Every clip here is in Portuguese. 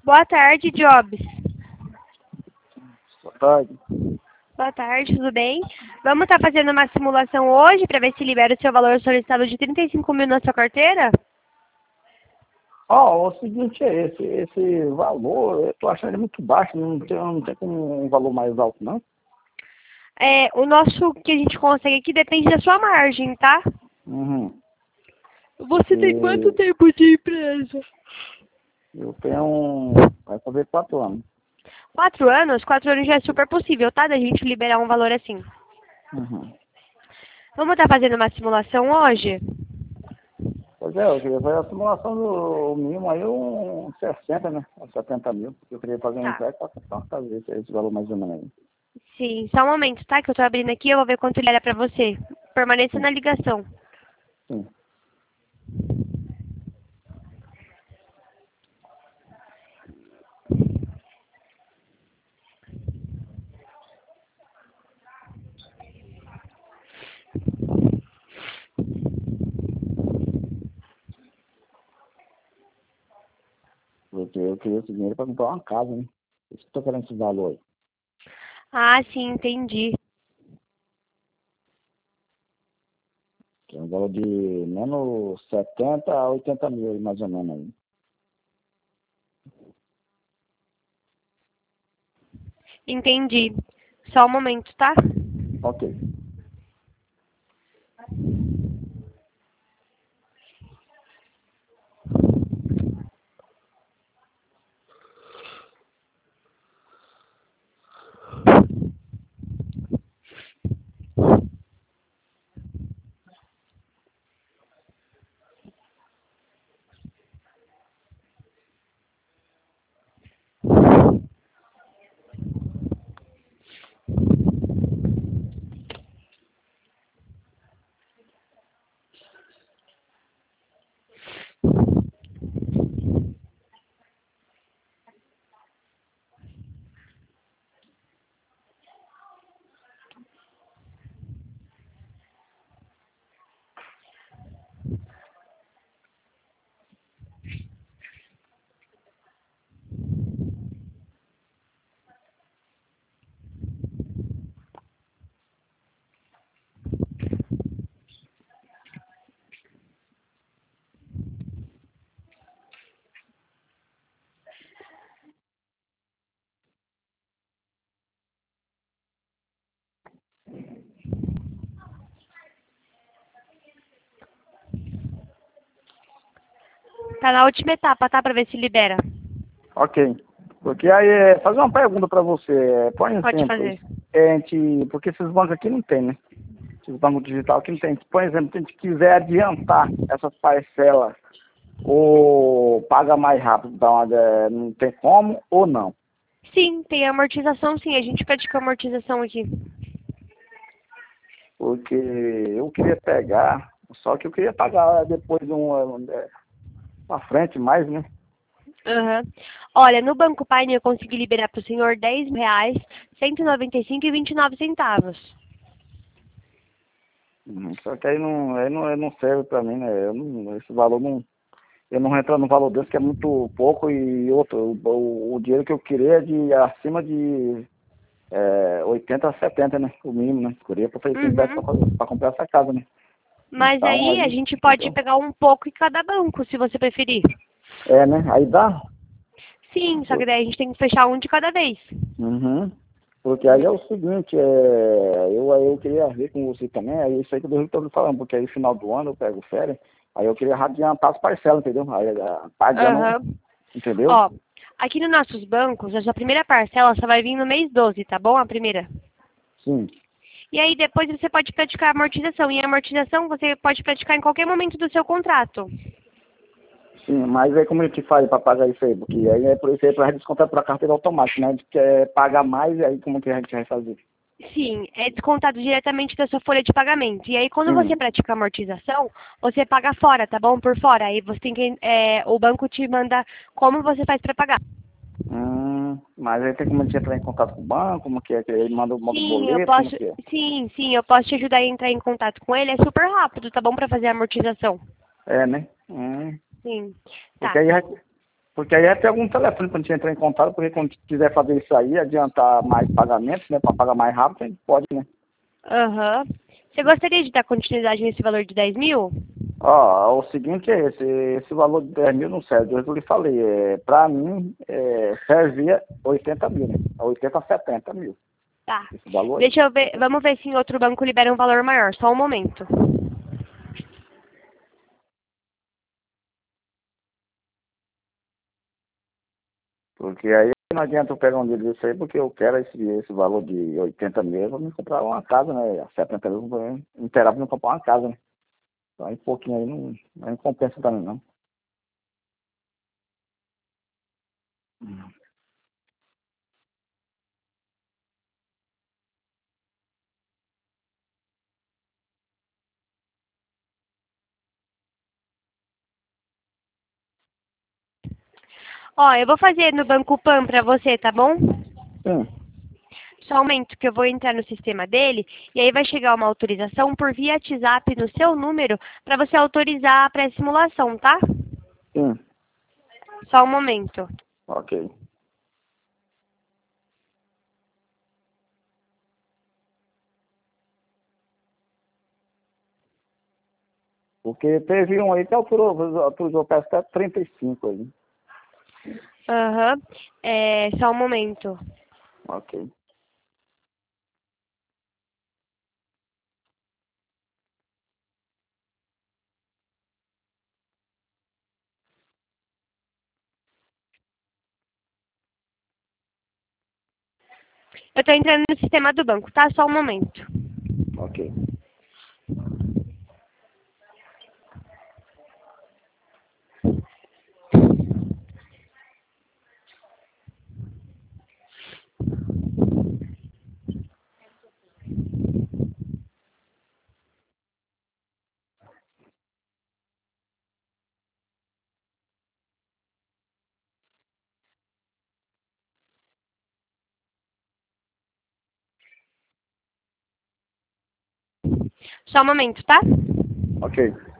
Boa tarde, Jobs. Boa tarde. Boa tarde, tudo bem? Vamos estar fazendo uma simulação hoje para ver se libera o seu valor solicitado de 35 mil na sua carteira? Ó, o seguinte é esse valor, eu tô achando ele muito baixo, não tem como um valor mais alto, não? O nosso que a gente consegue aqui depende da sua margem, tá? Uhum. Você tem quanto tempo de empresa? Eu vai fazer 4 anos. 4 anos? 4 anos já é super possível, tá? Da gente liberar um valor assim. Uhum. Vamos estar fazendo uma simulação hoje? Pois é, eu queria fazer a simulação do mínimo aí, 60, né? 70 mil. Eu queria fazer um Tá. empréstimo para fazer esse valor mais ou menos aí. Sim, só um momento, tá? Que eu tô abrindo aqui, eu vou ver quanto ele era pra você. Permaneça Sim, na ligação. sim. Porque eu queria esse dinheiro para comprar uma casa, né? Por isso que eu tô querendo esse valor aí. Ah, sim, entendi. Que é um valor de menos 70 a 80 mil, aí, mais ou menos aí. Entendi. Só um momento, tá? Ok. Tá na última etapa, tá? Pra ver se libera. Ok. Porque aí, fazer uma pergunta para você. Por Pode exemplo, fazer. porque esses bancos aqui não tem, né? Esses bancos digital aqui não tem. Por exemplo, se a gente quiser adiantar essas parcelas ou paga mais rápido, não tem como ou não? Sim, tem amortização, sim. A gente pratica amortização aqui. Porque eu queria pegar, só que eu queria pagar depois pra frente mais, né? Aham. Olha, no Banco Pioneer eu consegui liberar pro senhor R$ 10, 195,29 centavos. Só que aí não serve para mim, né? Esse valor não. Eu não entro no valor desse, que é muito pouco, e outro, o dinheiro que eu queria é de acima de 80 a 70, né? O mínimo, né? Eu queria para fazer esse Uhum. empréstimo para comprar essa casa, né? Mas Então aí a aí, gente pode entendeu? pegar um pouco em cada banco, se você preferir. É, né? Aí dá. Sim, só que daí a gente tem que fechar um de cada vez. Uhum. Porque aí é o seguinte, eu queria ver com você também, aí isso aí que eu estou falando, porque aí no final do ano eu pego férias, aí eu queria adiantar as parcelas, entendeu? Aí pagando, Aham. entendeu? Ó, aqui nos nossos bancos, a sua primeira parcela só vai vir no mês 12, tá bom? A primeira. Sim. E aí depois você pode praticar a amortização. E a amortização você pode praticar em qualquer momento do seu contrato. Sim, mas aí como a gente faz para pagar isso aí? Porque aí é por isso aí para descontar para carteira automática, né? A gente quer pagar mais, aí como que a gente vai fazer? Sim, é descontado diretamente da sua folha de pagamento. E aí, quando você Hum. pratica a amortização, você paga fora, tá bom? Por fora. Aí você tem que, o banco te manda como você faz para pagar. Mas aí tem como a gente entrar em contato com o banco, como que ele manda o Sim, eu boleto, como posso. que é? Sim, eu posso te ajudar a entrar em contato com ele. É super rápido, tá bom? Para fazer a amortização. É, né? Sim. Porque Tá. aí, Porque aí tem algum telefone para a gente entrar em contato, porque quando quiser fazer isso aí, adiantar mais pagamentos, né? Para pagar mais rápido, a gente pode, né? Aham. Você gostaria de dar continuidade nesse valor de 10 mil? Ó, o seguinte é esse valor de 10 mil não serve, eu lhe falei, para mim servia 80 mil, né? 80 a 70 mil, Tá. esse valor aí. Deixa eu ver, vamos ver se em outro banco libera um valor maior, só um momento. Porque aí não adianta eu pegar um dinheiro desse aí, porque eu quero esse valor de 80 mil para me comprar uma casa, né? 70 mil, não terá para me comprar uma casa, né? Então aí um pouquinho aí não compensa também, não. Ó, eu vou fazer no Banco Pan pra você, tá bom? Sim, Só um momento que eu vou entrar no sistema dele e aí vai chegar uma autorização por via WhatsApp no seu número para você autorizar a pré-simulação, tá? sim, Só um momento. ok. Porque teve um aí que autorizou parece até 35 aí. Aham. É, só um momento. Ok. Eu tô entrando no sistema do banco, tá? Só um momento. Ok. Só um momento, tá? Ok.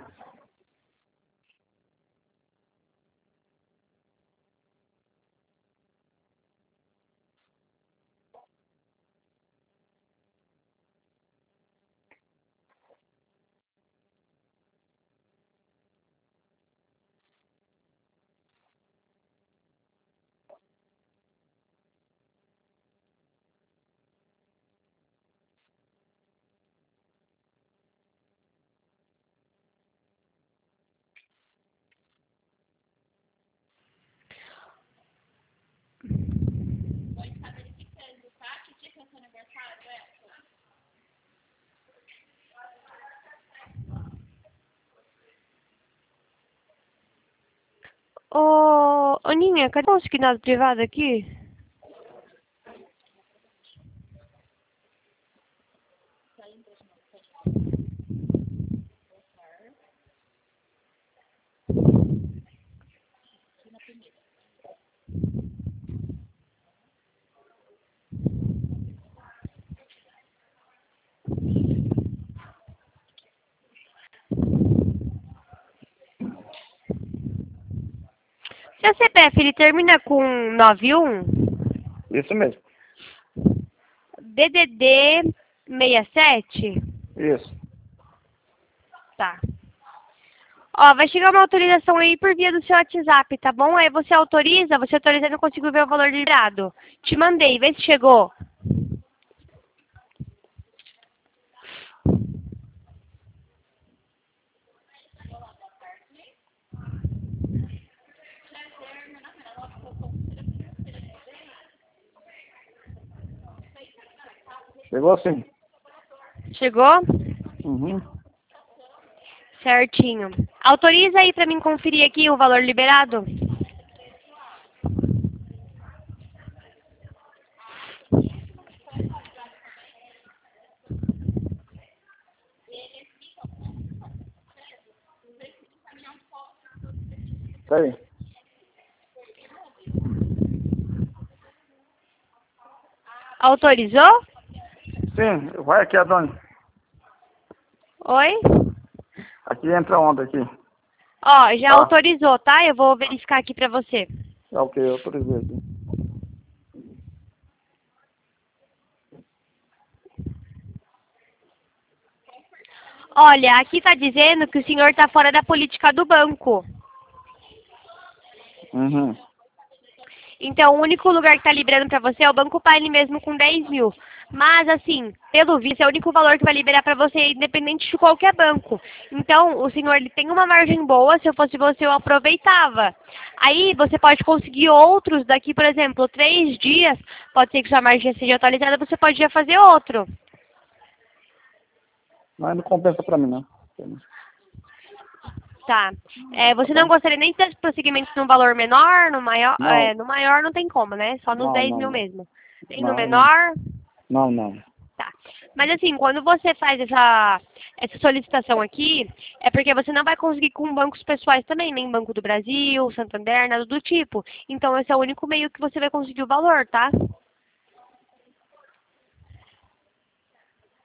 Ô, Ninha, cadê o consignado privado aqui? Seu CPF, ele termina com 91? Isso mesmo. DDD 67? Isso. Tá. Ó, vai chegar uma autorização aí por via do seu WhatsApp, tá bom? Aí você autoriza e não consigo ver o valor liberado. Te mandei, vê se chegou. Chegou sim. Chegou? Uhum. Certinho. Autoriza aí pra mim conferir aqui o valor liberado. Tá aí. Autorizou? Sim, vai aqui, Adoni. Oi? Aqui entra onda aqui. Ó, já Tá. autorizou, tá? Eu vou verificar aqui pra você. Ah, ok, eu autorizei aqui. Olha, aqui está dizendo que o senhor está fora da política do banco. Uhum. Então, o único lugar que está liberando para você é o Banco Paine mesmo com 10 mil. Mas, assim, pelo visto, é o único valor que vai liberar para você, independente de qualquer banco. Então, o senhor ele tem uma margem boa, se eu fosse você, eu aproveitava. Aí, você pode conseguir outros daqui, por exemplo, 3 dias, pode ser que sua margem seja atualizada, você pode já fazer outro. Mas não compensa pra mim, não. Tá. Tá Você não bom? gostaria nem de ter prosseguimentos num valor menor, no maior? Não, No maior não tem como, né? Só nos não, 10 não, mil não. mesmo. Nem no Não, não. menor? Não, não. Tá. Mas assim, quando você faz essa solicitação aqui, é porque você não vai conseguir com bancos pessoais também, nem Banco do Brasil, Santander, nada do tipo. Então esse é o único meio que você vai conseguir o valor, tá?